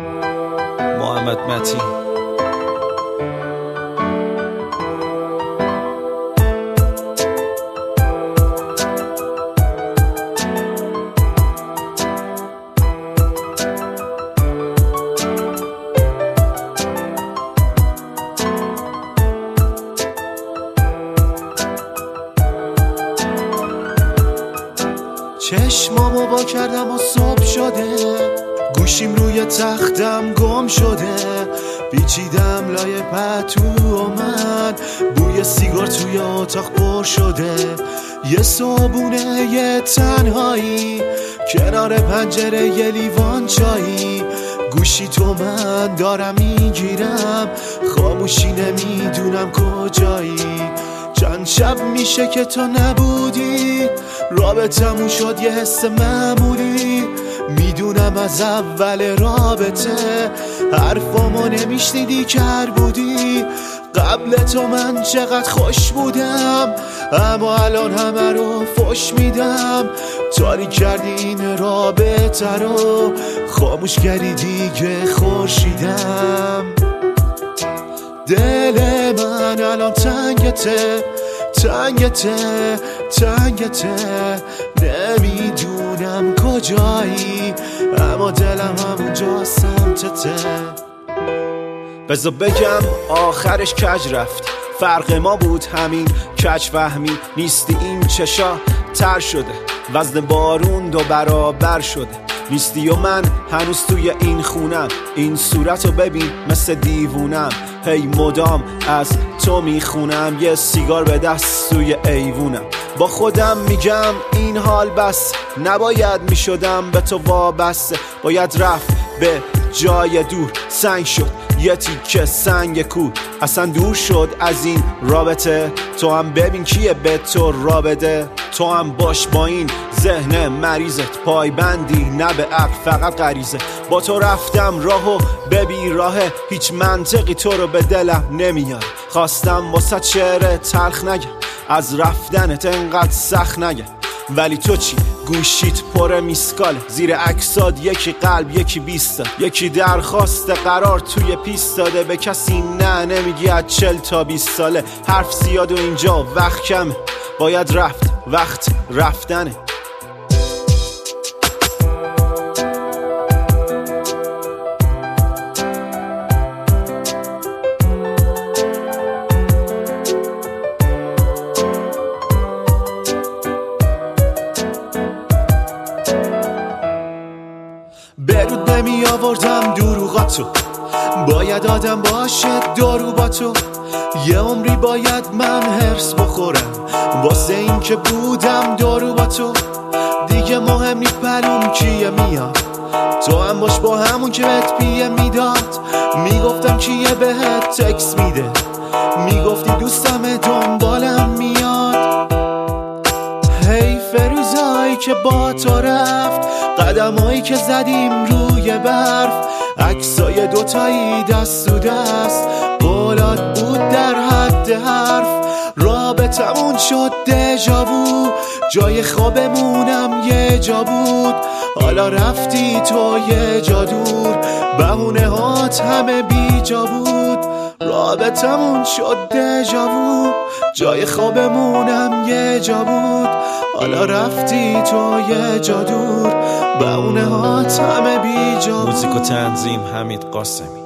محمد متی. چشمامو با کردم و صبح شده، گوشیم روی تختم گم شده، پیچیدم لای پتو و من بوی سیگار توی اتاق پر شده. یه صبونه یه تنهایی کنار پنجره یه لیوان چایی، گوشی تو من دارم میگیرم، خاموشی نمیدونم کجایی. چند شب میشه که تو نبودی، رابطمون شد یه حس معمولی. میدونم از اول رابطه حرفامو نمیشنیدی کر بودی. قبل تو من چقدر خوش بودم، اما الان همه رو فش میدم. تاریک کردی این رابطه رو، خاموش کردی دیگه خورشیدم. دل من الان تنگته تنگته تنگته، نمیدونم کجایی اما دلم همونجا سمتته. بذار بگم آخرش کج رفت، فرق ما بود همین کج فهمی. نیستی این چشا تر شده، وزن بارون 2 برابر شده. نیستی و من هنوز توی این خونم، این صورتو ببین مثل دیوونم. هی مدام از تو میخونم، یه سیگار به دست توی ایوونم. با خودم میگم این حال بس، نباید میشدم به تو وابسته. باید رفت به جای دور، سنگ شد یه تیکه سنگ کو، اصلا دور شد از این رابطه. تو هم ببین کیه به تو رابطه، تو هم باش با این ذهن مریضت. پایبندی نه به عقل فقط غریزه. با تو رفتم راهو به بیراهه، هیچ منطقی تو رو به دلم نمیاد. خواستم واسه شعر تلخ نگم، از رفتنت انقدر سخت نگم. ولی تو چی؟ گوشیت پر میسکال، زیر عکسات یکی قلب یکی 20، یکی درخواست قرار توی پیست داده. به کسی نه نمیگی از 40 تا 20 ساله. حرف زیاد و اینجا وقت کمه، باید رفت، وقت رفتنه. برود نمی آوردم دروغاتو، باید آدم باشه دارو با تو. یه عمری باید من هرس بخورم واسه این که بودم دارو با تو. دیگه مهم نی پلوم کیه میاد، تو هم باش با همون که بهت پیه میداد. میگفتم کیه بهت تکس میده، میگفتی دوستم دنبالم میاد. هی فروزایی که با تو رفت، قدمایی که زدیم روی برف، عکسای دوتایی دست تو دست، قولات بود در حد حرف. رابطمون شد دژاوو، جای خوابمونم یه جا بود. حالا رفتی تو یه جا دور، بهونه هات همه بی جا بود. رابطمون شد دژاوو، جای خوابمونم یه جا بود. حالا رفتی تو یه جا دور، بهونه هات همه بی جا بود. موزیک و تنظیم حمید قاسمی.